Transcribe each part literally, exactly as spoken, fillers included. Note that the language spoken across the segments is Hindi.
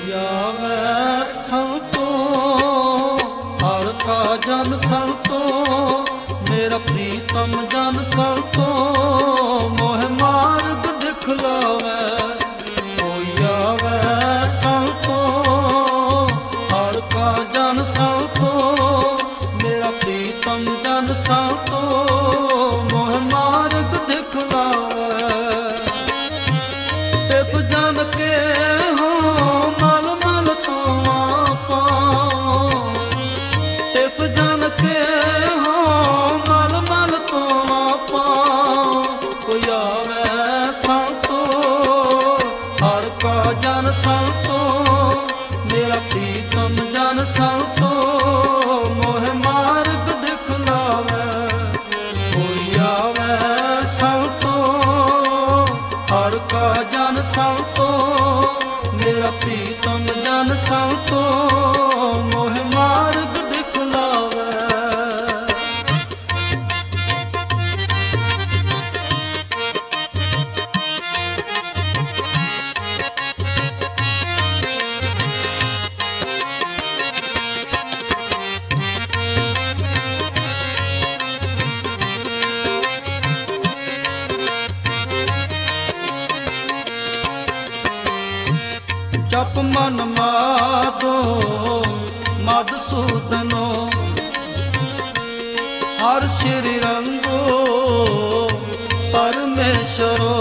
आवे संतो हर का जन संतो, मेरा प्रीतम जन संतो मोह मार्ग दिखलावे। कोई आवे संतो हर का जन संतो, मेरा प्रीतम जन संतो मोह मार्ग दिखलावे। तिस जन के हो मल मल तो आपा, तिस जन के हो मल मल तो आपा। कोई आवे संतो हर का जन संतो, मेरा प्रीतम जन संतो मोह मार्ग दिखलावे। कोई आवे संतो हर का जन संतो, मेरा प्रीतम जन संतो मोह मार्ग दिखलावे। जप मन माधो मधुसूदनो, हर श्री रंगो परमेश्वरो।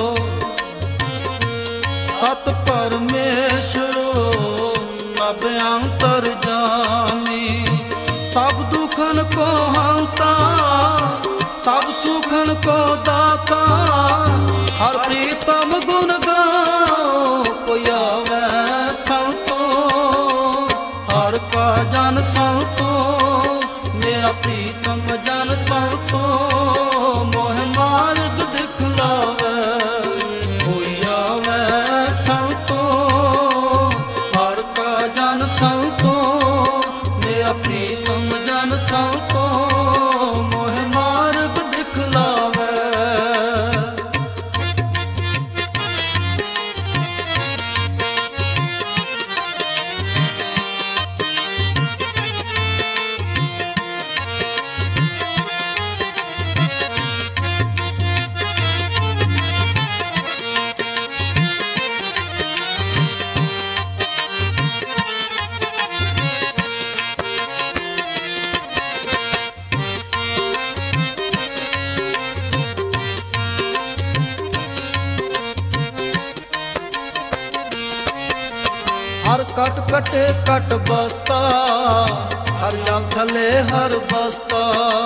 सत परमेश्वरो सब अंतर जामी, सब दुखन को हंता सब सुखन को दाता। हर प्रीतम गुण गाओ, कोई आवे संतो हर का जन संतो, मेरा प्रीतम जन संतो मोह मार्ग दिखलावे। कोई आवे संतो हर का जन संतो, मेरा प्रीतम जन संतो मोह मार्ग दिखलावे। हर कट कटे कट बसता, हर जल थले हर बसता।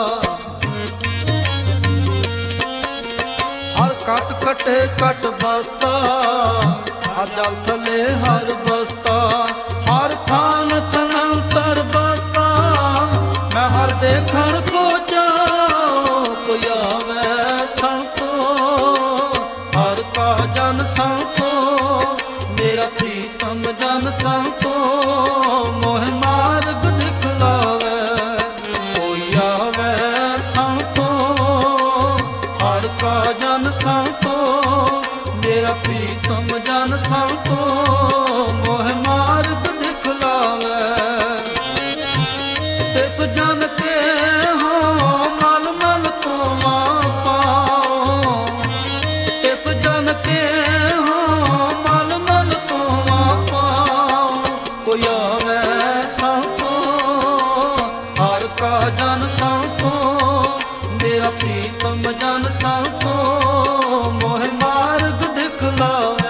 हर कट कटे कट बसता, हर जल थले हर बसता। हर थान थनंतर बसता, मैं हर देखन को जाओ। कोई आवे संतो हर का जन संतो, मेरा प्रीतम जन संतो मोह मार्ग दिखलावे। कोई आवे संतो हर का जन संतो, मेरा प्रीतम जन संतो मोह मार्ग दिखलावे। तिस जन के हो मल मल तो आपा, तिस जन के हो मल मल तो आपा। कोई आवे संतो हर का जन संतो, मेरा प्रीतम जन संतो मोह मार्ग दिखलावे।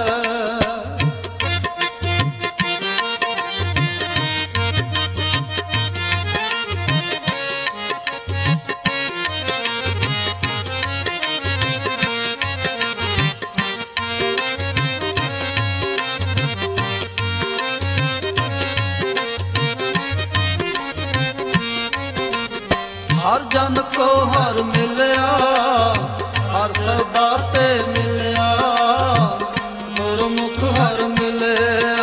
हर जन को हर मिलया, हर सदा ते मिलया। गुरमुख हर मिलया,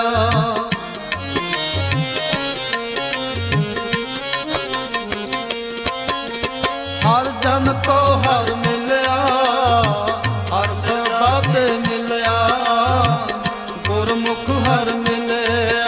हर जन को हर मिलया, हर सदा ते मिलया। गुरमुख हर मिलया।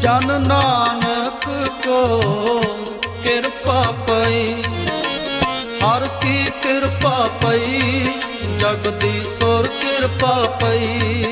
ਜਨ ਨਾਨਕ ਕੋ ਕਿਰਪਾ ਪਈ, ਹਰ ਕੀ ਕਿਰਪਾ ਪਈ, ਜਗਦੀਸ਼ਵਰ ਕਿਰਪਾ ਪਈ।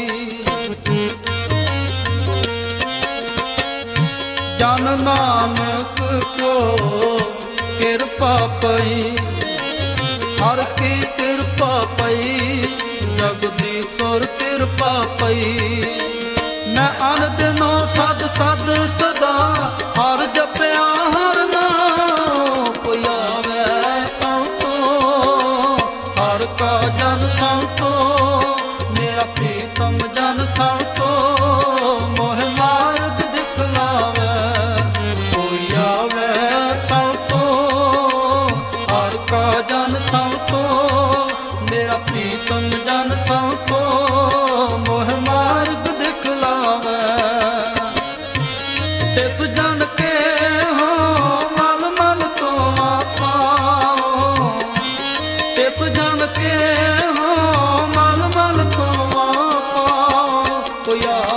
ਜਨ ਨਾਨਕ ਕੋ ਕਿਰਪਾ ਪਈ, ਹਰ ਕੀ ਕਿਰਪਾ ਪਈ, ਜਗਦੀਸ਼ਵਰ ਕਿਰਪਾ ਪਈ। ਮੈਂ ਅਨ ਦਿਨੋ ਸਦ ਸਦ ਸਦਾ ਹਰ ਜਪਿਆ ਹਰ ਨਾਮ, ਕੋਈ ਆਵੇ ਸੰਤੋ ਹਰ ਕਾ ਜਨ ਸੰਤੋ, ਮੇਰਾ ਪ੍ਰੀਤਮ ਜਨ ਸੰਤੋ, ਮੋਹ ਮਾਰਗ ਦਿਖਲਾਵੇ। ਕੋਈ ਆਵੇ ਸੰਤੋ ਹਰ ਕਾ ਜਨ ਸੰਤੋ, ਮੇਰਾ ਪ੍ਰੀਤਮ ਜਨ ਸੰਤੋ, ਮੋਹ ਮਾਰਗ ਦਿਖਲਾਵੇ। ਤਿਸ ਜਨ ਕੇ ਹੋ ਮਲ ਮਲ ਤੋਂ ਪਾਓ, ਤਿਸ ਜਨ ਕੇ ਹੋ ਮਲ ਮਲ ਤੋਂ ਪਾਓ, ਕੋਈ